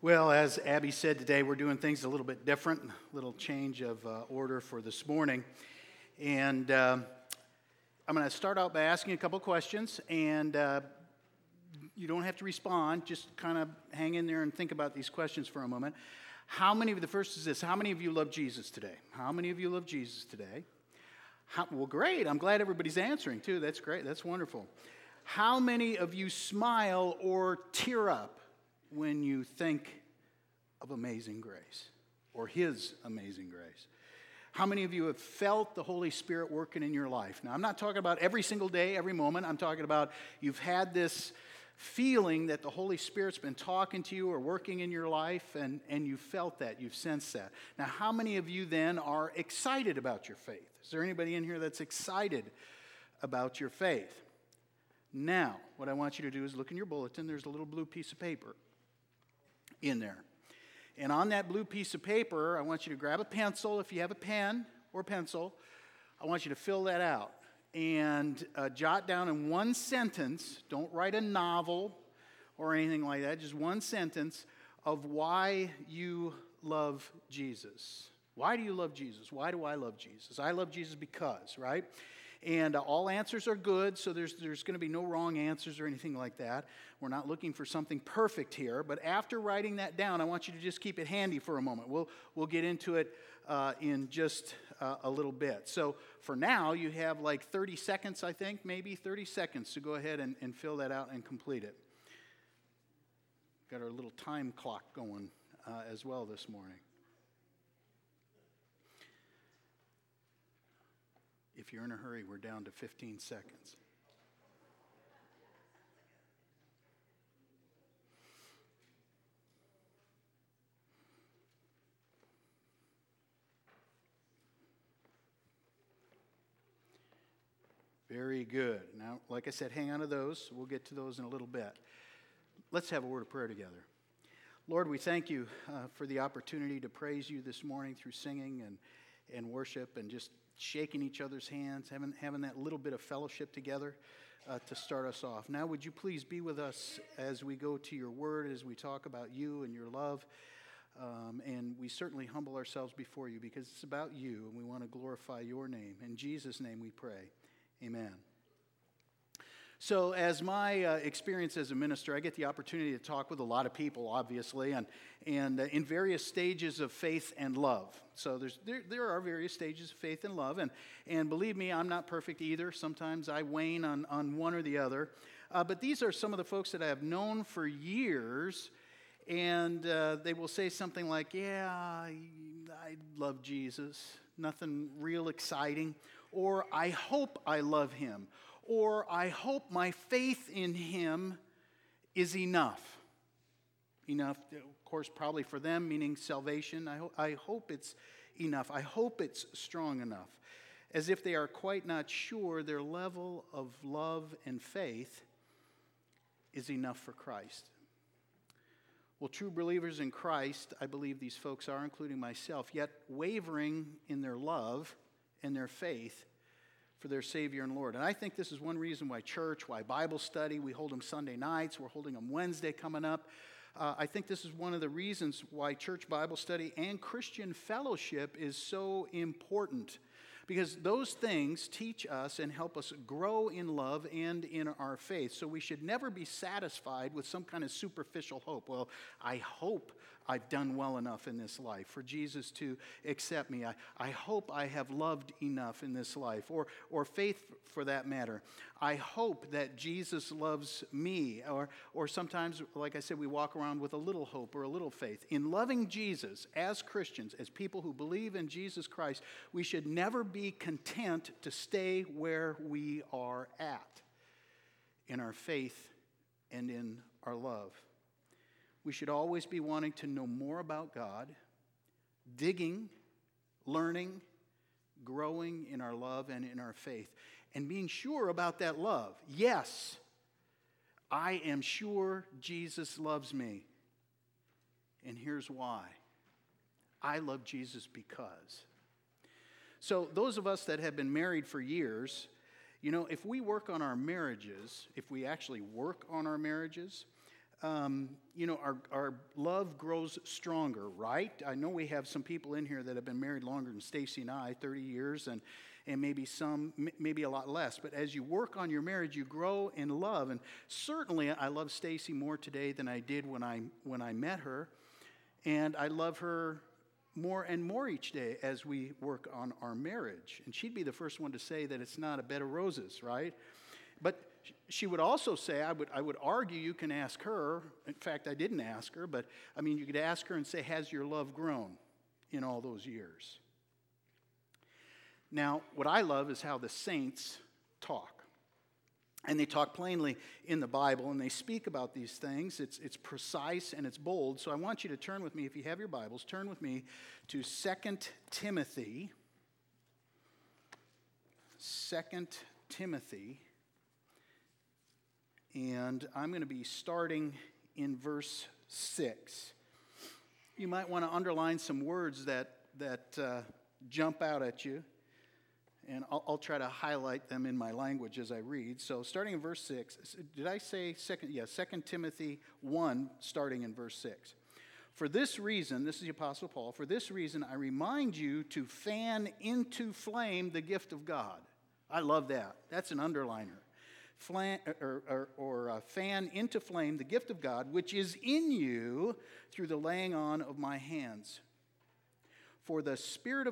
Well, as Abby said today, we're doing things a little bit different, a little change of order for this morning. And I'm going to start out by asking a couple questions, and you don't have to respond. Just kind of hang in there and think about these questions for a moment. The first is this: how many of you love Jesus today? How many of you love Jesus today? Well, great. I'm glad everybody's answering, too. That's great. That's wonderful. How many of you smile or tear up when you think of Amazing Grace or His amazing grace? How many of you have felt the Holy Spirit working in your life? Now, I'm not talking about every single day, every moment. I'm talking about you've had this feeling that the Holy Spirit's been talking to you or working in your life, and you felt that, you've sensed that. Now, how many of you then are excited about your faith? Is there anybody in here that's excited about your faith? Now, what I want you to do is look in your bulletin. There's a little blue piece of paper in there. And on that blue piece of paper, I want you to grab a pencil. If you have a pen or pencil, I want you to fill that out and jot down in one sentence. Don't write a novel or anything like that. Just one sentence of why you love Jesus. Why do you love Jesus? Why do I love Jesus? I love Jesus because, right? And all answers are good, so there's going to be no wrong answers or anything like that. We're not looking for something perfect here. But after writing that down, I want you to just keep it handy for a moment. We'll get into it in just a little bit. So for now, you have like 30 seconds, I think, maybe 30 seconds to go ahead and fill that out and complete it. Got our little time clock going as well this morning. If you're in a hurry, we're down to 15 seconds. Very good. Now, like I said, hang on to those. We'll get to those in a little bit. Let's have a word of prayer together. Lord, we thank you for the opportunity to praise you this morning through singing and worship and just shaking each other's hands, having that little bit of fellowship together to start us off. Now, would you please be with us as we go to your word, as we talk about you and your love. And we certainly humble ourselves before you because it's about you, and we want to glorify your name. In Jesus' name we pray. Amen. So as my experience as a minister, I get the opportunity to talk with a lot of people, obviously, and in various stages of faith and love. So there are various stages of faith and love, and believe me, I'm not perfect either. Sometimes I wane on one or the other. But these are some of the folks that I have known for years, and they will say something like, yeah, I love Jesus, nothing real exciting, or I hope I love him, or I hope my faith in him is enough. Enough, of course, probably for them, meaning salvation. I hope it's enough. I hope it's strong enough. As if they are quite not sure their level of love and faith is enough for Christ. Well, true believers in Christ, I believe these folks are, including myself, yet wavering in their love and their faith for their Savior and Lord. And I think this is one reason why church, why Bible study, we hold them Sunday nights, we're holding them Wednesday coming up. I think this is one of the reasons why church Bible study and Christian fellowship is so important. Because those things teach us and help us grow in love and in our faith. So we should never be satisfied with some kind of superficial hope. Well, I hope I've done well enough in this life for Jesus to accept me. I hope I have loved enough in this life, or faith for that matter. I hope that Jesus loves me. Or sometimes, like I said, we walk around with a little hope or a little faith. In loving Jesus as Christians, as people who believe in Jesus Christ, we should never be content to stay where we are at in our faith and in our love. We should always be wanting to know more about God, digging, learning, growing in our love and in our faith, and being sure about that love. Yes, I am sure Jesus loves me. And here's why. I love Jesus because. So those of us that have been married for years, if we work on our marriages, if we actually work on our marriages, our love grows stronger, right? I know we have some people in here that have been married longer than Stacy and I, 30 years, and maybe maybe a lot less. But as you work on your marriage, you grow in love. And certainly I love Stacy more today than I did when I met her. And I love her more and more each day as we work on our marriage. And she'd be the first one to say that it's not a bed of roses, right? But she would also say, I would argue, you can ask her. In fact, I didn't ask her, but you could ask her and say, has your love grown in all those years? Now, what I love is how the saints talk. And they talk plainly in the Bible, and they speak about these things. It's precise and it's bold. So I want you to turn with me, if you have your Bibles, turn with me to 2 Timothy. 2 Timothy. And I'm going to be starting in verse 6. You might want to underline some words that jump out at you. And I'll try to highlight them in my language as I read. So starting in verse 6, did I say 2 Timothy 1, starting in verse 6. For this reason, this is the Apostle Paul, for this reason I remind you to fan into flame the gift of God. I love that. That's an underliner. Fan into flame the gift of God, which is in you through the laying on of my hands. For the Spirit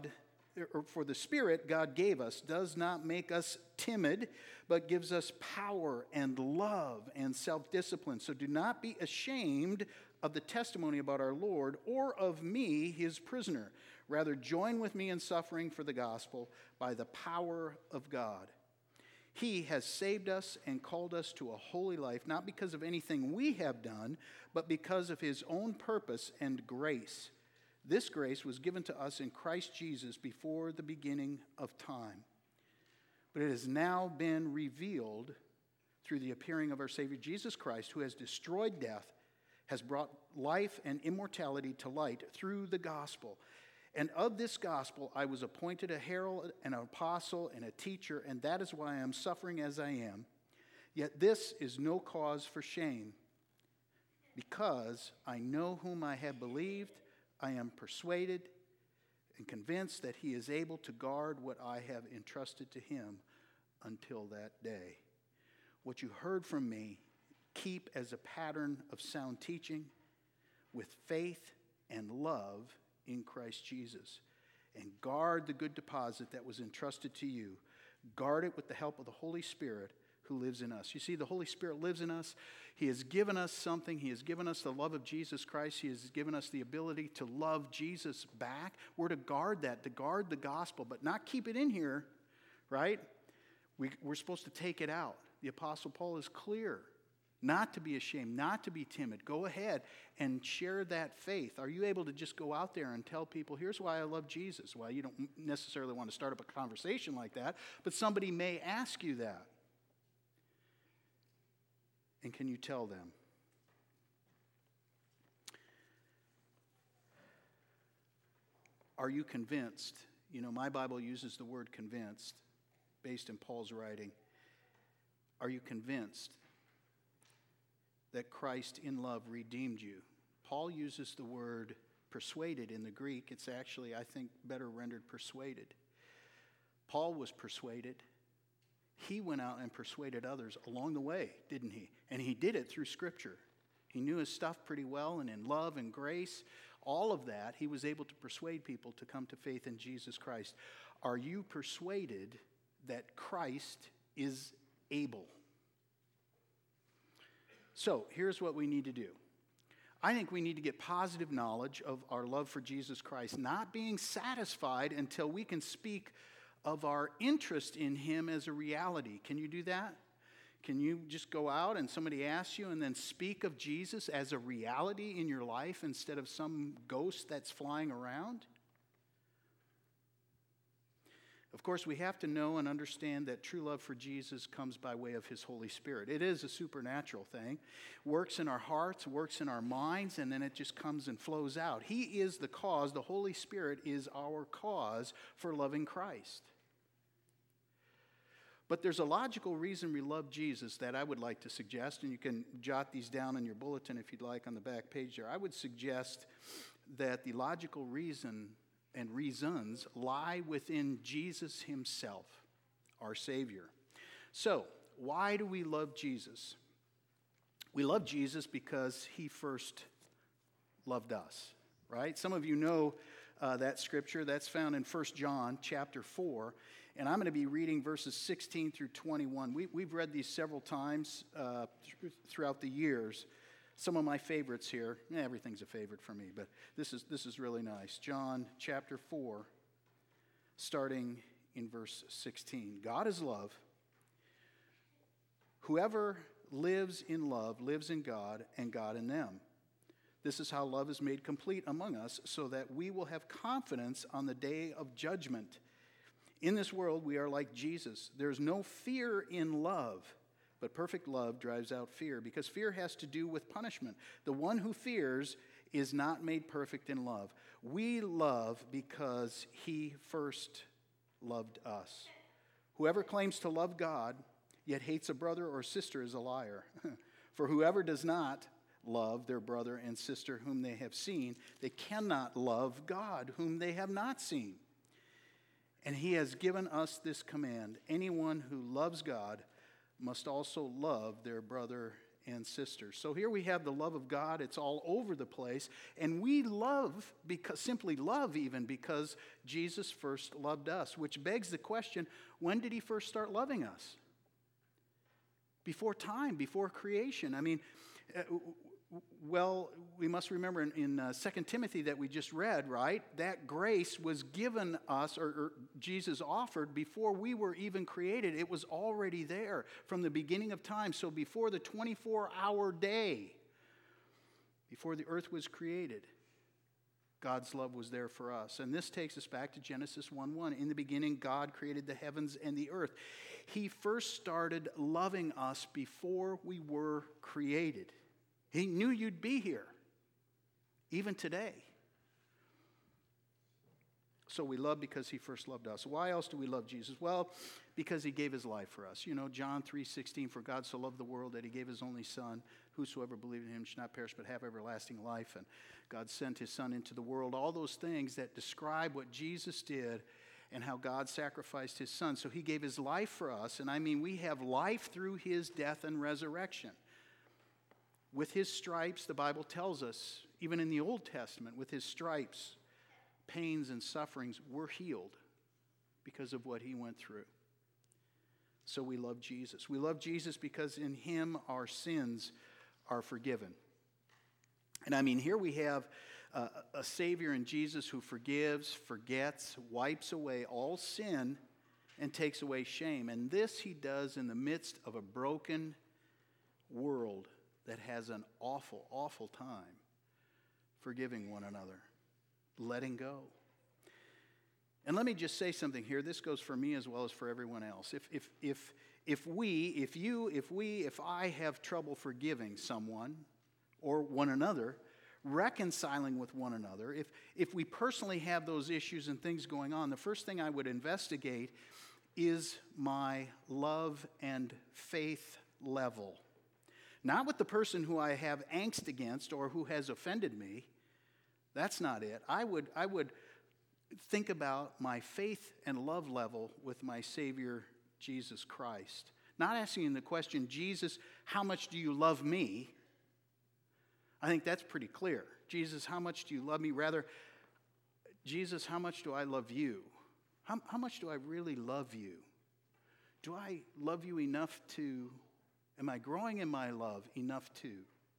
God gave us does not make us timid, but gives us power and love and self-discipline. So do not be ashamed of the testimony about our Lord or of me, his prisoner. Rather, join with me in suffering for the gospel by the power of God. He has saved us and called us to a holy life, not because of anything we have done, but because of his own purpose and grace. This grace was given to us in Christ Jesus before the beginning of time. But it has now been revealed through the appearing of our Savior Jesus Christ, who has destroyed death, has brought life and immortality to light through the gospel. And of this gospel I was appointed a herald, an apostle, and a teacher, and that is why I am suffering as I am. Yet this is no cause for shame, because I know whom I have believed. I am persuaded and convinced that he is able to guard what I have entrusted to him until that day. What you heard from me, keep as a pattern of sound teaching with faith and love in Christ Jesus. And guard the good deposit that was entrusted to you. Guard it with the help of the Holy Spirit who lives in us. You see, the Holy Spirit lives in us. He has given us something. He has given us the love of Jesus Christ. He has given us the ability to love Jesus back. We're to guard that, to guard the gospel, but not keep it in here, right? We're supposed to take it out. The Apostle Paul is clear. Not to be ashamed, not to be timid. Go ahead and share that faith. Are you able to just go out there and tell people, here's why I love Jesus? Well, you don't necessarily want to start up a conversation like that, but somebody may ask you that. And can you tell them? Are you convinced? You know, my Bible uses the word convinced based in Paul's writing. Are you convinced that Christ in love redeemed you? Paul uses the word persuaded in the Greek. It's actually, I think, better rendered persuaded. Paul was persuaded. He went out and persuaded others along the way, didn't he? And he did it through Scripture. He knew his stuff pretty well, and in love and grace, all of that, he was able to persuade people to come to faith in Jesus Christ. Are you persuaded that Christ is able? So here's what we need to do. I think we need to get positive knowledge of our love for Jesus Christ, not being satisfied until we can speak of our interest in him as a reality. Can you do that? Can you just go out and somebody asks you and then speak of Jesus as a reality in your life instead of some ghost that's flying around? Of course, we have to know and understand that true love for Jesus comes by way of his Holy Spirit. It is a supernatural thing. Works in our hearts, works in our minds, and then it just comes and flows out. He is the cause. The Holy Spirit is our cause for loving Christ. But there's a logical reason we love Jesus that I would like to suggest, and you can jot these down in your bulletin if you'd like on the back page there. I would suggest that the logical reason and reasons lie within Jesus himself, our Savior. So, why do we love Jesus? We love Jesus because he first loved us, right? Some of you know that scripture. That's found in 1 John chapter 4. And I'm going to be reading verses 16 through 21. We've read these several times throughout the years. Some of my favorites here. Everything's a favorite for me, but this is really nice. John chapter 4, starting in verse 16. God is love. Whoever lives in love lives in God, and God in them. This is how love is made complete among us, so that we will have confidence on the day of judgment. In this world, we are like Jesus. There's no fear in love, but perfect love drives out fear, because fear has to do with punishment. The one who fears is not made perfect in love. We love because he first loved us. Whoever claims to love God, yet hates a brother or sister, is a liar. For whoever does not love their brother and sister whom they have seen, they cannot love God whom they have not seen. And he has given us this command: anyone who loves God must also love their brother and sister. So here we have the love of God. It's all over the place. And we love, simply love even, because Jesus first loved us, which begs the question, when did he first start loving us? Before time, before creation. I mean, well, we must remember in 2 Timothy that we just read, right? That grace was given us, or Jesus offered before we were even created. It was already there from the beginning of time. So before the 24-hour day, before the earth was created, God's love was there for us. And this takes us back to Genesis 1:1. In the beginning, God created the heavens and the earth. He first started loving us before we were created. He knew you'd be here, even today. So we love because he first loved us. Why else do we love Jesus? Well, because he gave his life for us. You know, John 3:16, for God so loved the world that he gave his only son. Whosoever believed in him should not perish but have everlasting life. And God sent his son into the world. All those things that describe what Jesus did and how God sacrificed his son. So he gave his life for us. And I mean, we have life through his death and resurrection. With his stripes, the Bible tells us, even in the Old Testament, with his stripes, pains and sufferings were healed because of what he went through. So we love Jesus. We love Jesus because in him our sins are forgiven. And I mean, here we have a Savior in Jesus who forgives, forgets, wipes away all sin, and takes away shame. And this he does in the midst of a broken world that has an awful, awful time forgiving one another, letting go. And let me just say something here. This goes for me as well as for everyone else. If I have trouble forgiving someone or one another, reconciling with one another, if we personally have those issues and things going on, the first thing I would investigate is my love and faith level. Not with the person who I have angst against or who has offended me. That's not it. I would think about my faith and love level with my Savior, Jesus Christ. Not asking the question, Jesus, how much do you love me? I think that's pretty clear. Jesus, how much do you love me? Rather, Jesus, how much do I love you? How much do I really love you? Do I love you enough to... Am I growing in my love enough to?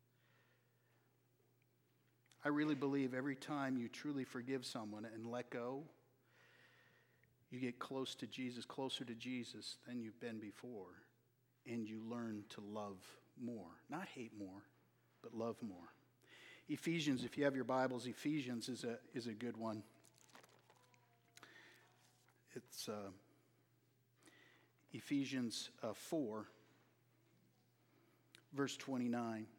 I really believe every time you truly forgive someone and let go, you get closer to Jesus than you've been before, and you learn to love more. Not hate more, but love more. Ephesians, if you have your Bibles, Ephesians is a good one. It's Ephesians 4. Verse 29. And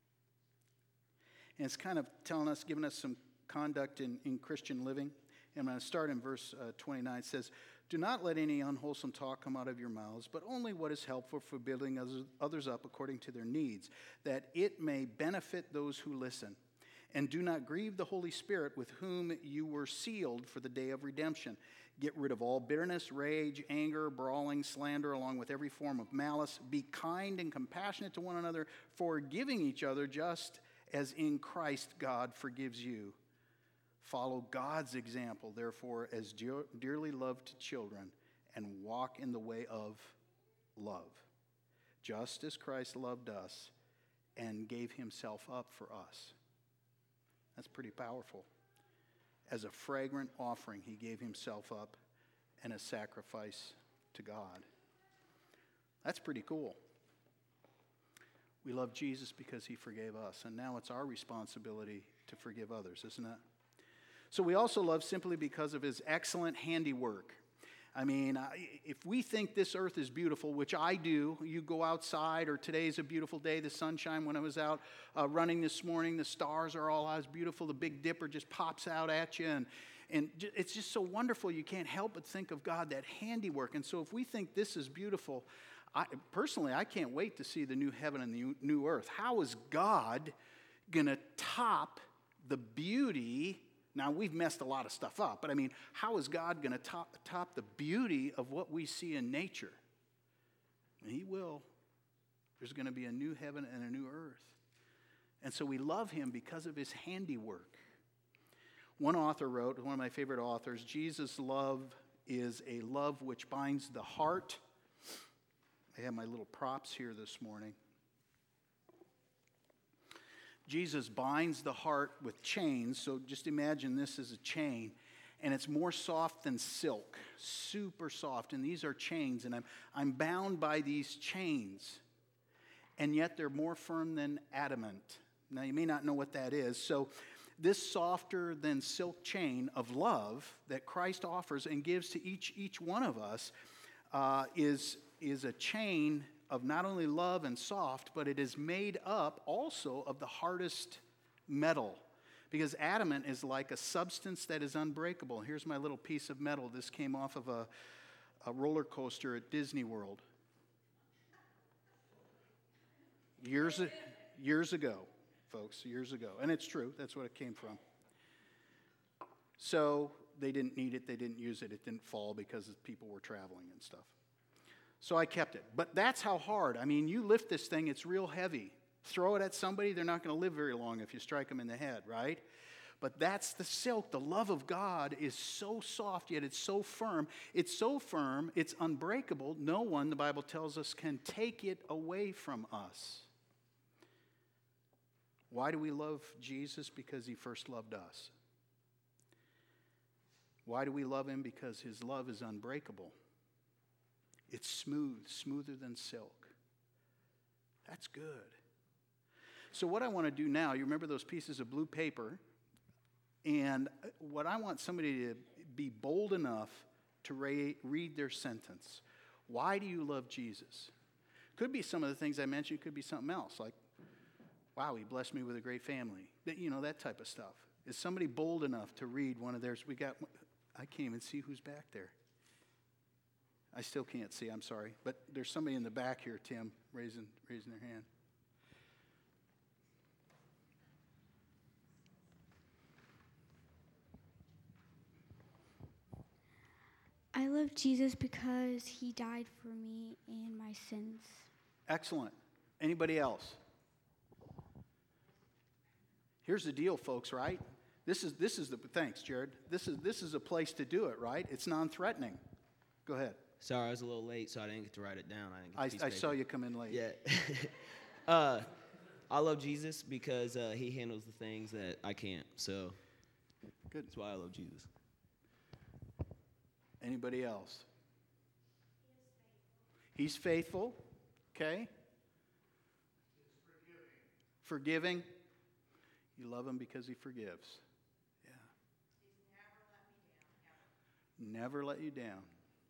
it's kind of giving us some conduct in Christian living. And I'm going to start in verse 29. It says, Do not let any unwholesome talk come out of your mouths, but only what is helpful for building others up according to their needs, that it may benefit those who listen. And do not grieve the Holy Spirit, with whom you were sealed for the day of redemption. Get rid of all bitterness, rage, anger, brawling, slander, along with every form of malice. Be kind and compassionate to one another, forgiving each other just as in Christ God forgives you. Follow God's example, therefore, as dearly loved children, and walk in the way of love, just as Christ loved us and gave himself up for us. That's pretty powerful. As a fragrant offering, he gave himself up and a sacrifice to God. That's pretty cool. We love Jesus because he forgave us, and now it's our responsibility to forgive others, isn't it? So we also love simply because of his excellent handiwork. I mean, if we think this earth is beautiful, which I do, you go outside, or today's a beautiful day, the sunshine, when I was out running this morning, the stars are all as beautiful, the Big Dipper just pops out at you, and it's just so wonderful, you can't help but think of God, that handiwork. And so if we think this is beautiful, personally, I can't wait to see the new heaven and the new earth. How is God going to top the beauty? Now, we've messed a lot of stuff up, but I mean, how is God going to top the beauty of what we see in nature? And he will. There's going to be a new heaven and a new earth. And so we love him because of his handiwork. One author wrote, one of my favorite authors, Jesus' love is a love which binds the heart. I have my little props here this morning. Jesus binds the heart with chains, so just imagine this as a chain, and it's more soft than silk, super soft, and these are chains, and I'm bound by these chains, and yet they're more firm than adamant. Now, you may not know what that is, so this softer than silk chain of love that Christ offers and gives to each one of us is a chain of not only love and soft, but it is made up also of the hardest metal. Because adamant is like a substance that is unbreakable. Here's my little piece of metal. This came off of a roller coaster at Disney World. Years ago, folks, years ago. And it's true, that's what it came from. So they didn't need it, they didn't use it, it didn't fall because people were traveling and stuff. So I kept it. But that's how hard. I mean, you lift this thing, it's real heavy. Throw it at somebody, they're not going to live very long if you strike them in the head, right? But that's the silk. The love of God is so soft, yet it's so firm. It's so firm, it's unbreakable. No one, the Bible tells us, can take it away from us. Why do we love Jesus? Because he first loved us. Why do we love him? Because his love is unbreakable. It's smooth, smoother than silk. That's good. So what I want to do now, you remember those pieces of blue paper, and what I want somebody to be bold enough to read their sentence. Why do you love Jesus? Could be some of the things I mentioned, could be something else, like, wow, he blessed me with a great family. That type of stuff. Is somebody bold enough to read one of theirs? I can't even see who's back there. I still can't see, I'm sorry. But there's somebody in the back here, Tim, raising their hand. I love Jesus because he died for me and my sins. Excellent. Anybody else? Here's the deal, folks, right? Thanks, Jared. This is a place to do it, right? It's non-threatening. Go ahead. Sorry, I was a little late, so I didn't get to write it down. I saw you come in late. Yeah. I love Jesus because he handles the things that I can't. So good. That's why I love Jesus. Anybody else? He's faithful. Okay. Forgiving. You love him because he forgives. Yeah. He's never let you down.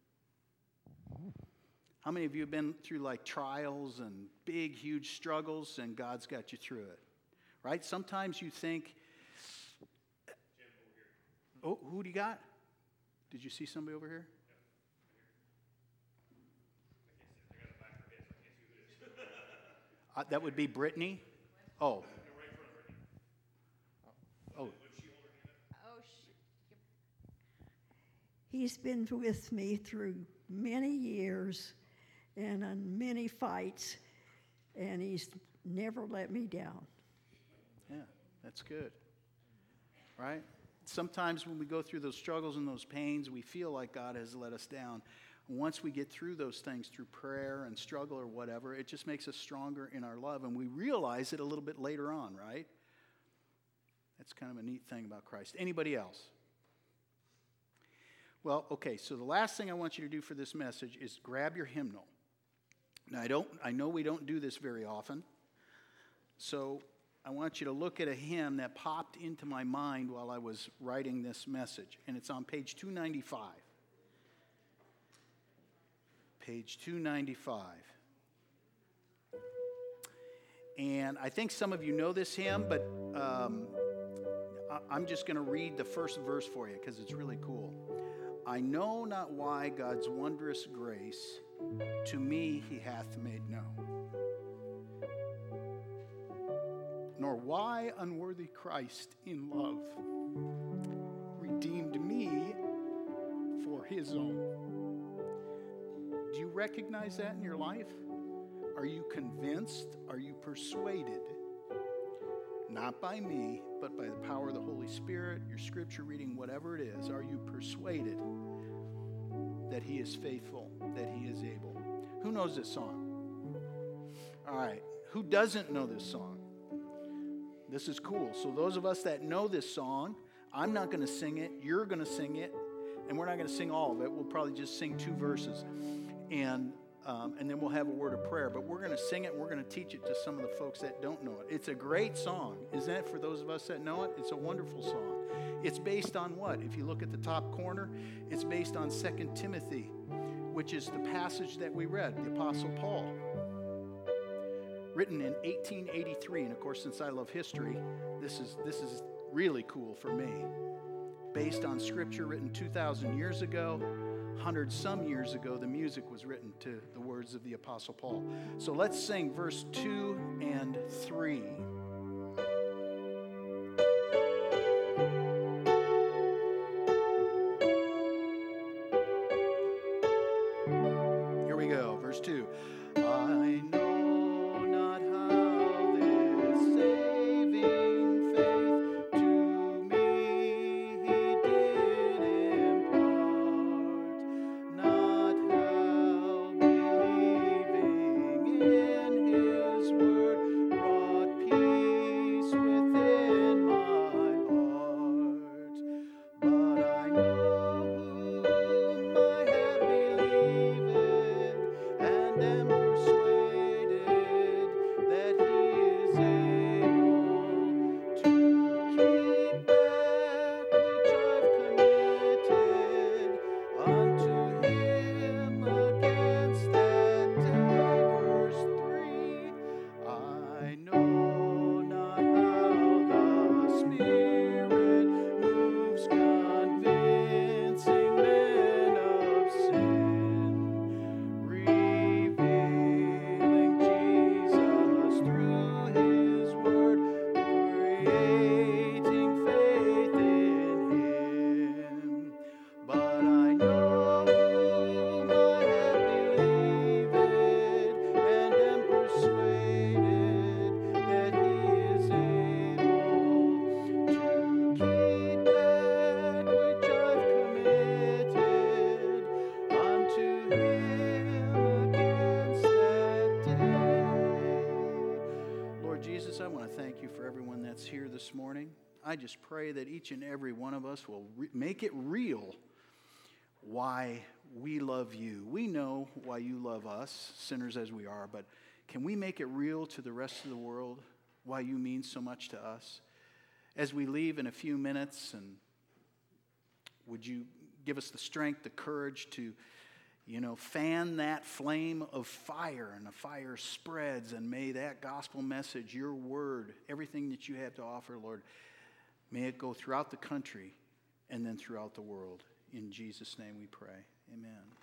How many of you have been through like trials and big, huge struggles and God's got you through it? Right? Sometimes you think, oh, who do you got? Did you see somebody over here? That would be Brittany. Oh. Oh. He's been with me through many years and on many fights, and he's never let me down. Yeah, that's good. Right? Sometimes when we go through those struggles and those pains, we feel like God has let us down. Once we get through those things through prayer and struggle or whatever, it just makes us stronger in our love, and we realize it a little bit later on, right? That's kind of a neat thing about Christ. Anybody else? Well, okay, so the last thing I want you to do for this message is grab your hymnal. Now, I know we don't do this very often, so I want you to look at a hymn that popped into my mind while I was writing this message, and it's on page 295. Page 295. And I think some of you know this hymn, but I'm just going to read the first verse for you because it's really cool. I know not why God's wondrous grace to me he hath made known, nor why unworthy Christ in love redeemed me for his own. Do you recognize that in your life? Are you convinced? Are you persuaded? Not by me, but by the power of the Holy Spirit, your scripture reading, whatever it is. Are you persuaded that he is faithful, that he is able? Who knows this song? All right. Who doesn't know this song? This is cool. So those of us that know this song, I'm not going to sing it. You're going to sing it. And we're not going to sing all of it. We'll probably just sing 2 verses. And then we'll have a word of prayer. But we're going to sing it, and we're going to teach it to some of the folks that don't know it. It's a great song, isn't it? For those of us that know it, it's a wonderful song. It's based on what? If you look at the top corner, it's based on 2 Timothy, which is the passage that we read, the Apostle Paul. Written in 1883. And, of course, since I love history, this is really cool for me. Based on scripture written 2,000 years ago. 100-some years ago, the music was written to the words of the Apostle Paul. So let's sing verse 2 and 3. Here we go, verse 2. I know not how this saving faith to me he did impart, not how believing in his word wrought peace within my heart. But I know whom I have believed, and am persuaded that he is able to keep that which I've committed unto him against that day. Verse 3. I know not how the Spirit moves, convincing men of sin, revealing Jesus through his word, creating faith in him. But I know whom I have believed, and am persuaded that he is able to keep that which I've committed unto him against that day. Lord Jesus, I want to thank you for everyone that's here this morning. I just pray that each and every one of us will make it real why we love you. We know why you love us, sinners as we are, but can we make it real to the rest of the world why you mean so much to us? As we leave in a few minutes, and would you give us the strength, the courage to, fan that flame of fire, and the fire spreads, and may that gospel message, your word, everything that you have to offer, Lord, may it go throughout the country and then throughout the world. In Jesus' name we pray. Amen.